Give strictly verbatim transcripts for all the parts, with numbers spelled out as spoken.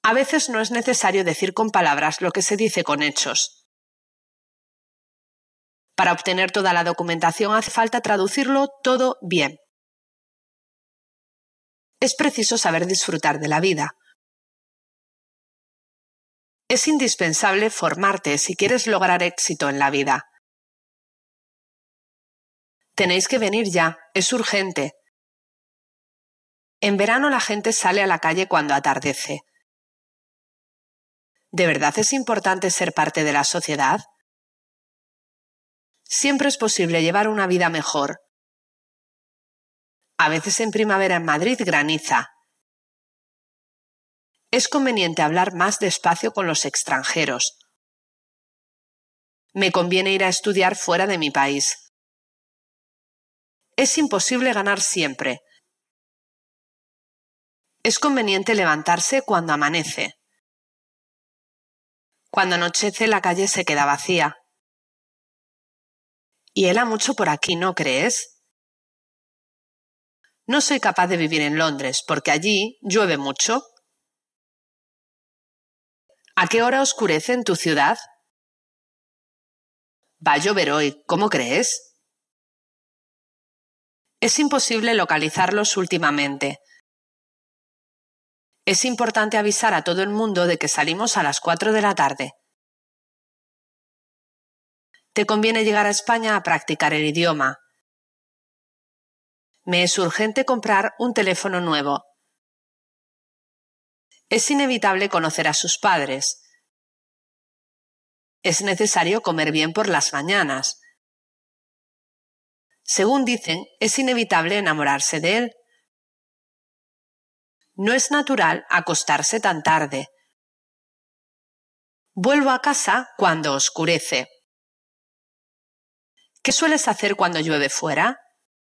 A veces no es necesario decir con palabras lo que se dice con hechos. Para obtener toda la documentación hace falta traducirlo todo bien. Es preciso saber disfrutar de la vida. Es indispensable formarte si quieres lograr éxito en la vida. Tenéis que venir ya, es urgente. En verano la gente sale a la calle cuando atardece. ¿De verdad es importante ser parte de la sociedad? Siempre es posible llevar una vida mejor. A veces en primavera en Madrid graniza. Es conveniente hablar más despacio con los extranjeros. Me conviene ir a estudiar fuera de mi país. Es imposible ganar siempre. Es conveniente levantarse cuando amanece. Cuando anochece la calle se queda vacía. Y hela mucho por aquí, ¿no crees? No soy capaz de vivir en Londres porque allí llueve mucho. ¿A qué hora oscurece en tu ciudad? Va a llover hoy, ¿cómo crees? Es imposible localizarlos últimamente. Es importante avisar a todo el mundo de que salimos a las cuatro de la tarde. Te conviene llegar a España a practicar el idioma. Me es urgente comprar un teléfono nuevo. Es inevitable conocer a sus padres. Es necesario comer bien por las mañanas. Según dicen, es inevitable enamorarse de él. No es natural acostarse tan tarde. Vuelvo a casa cuando oscurece. ¿Qué sueles hacer cuando llueve fuera?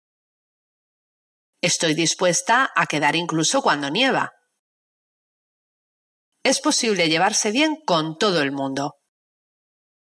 Estoy dispuesta a quedar incluso cuando nieva. Es posible llevarse bien con todo el mundo.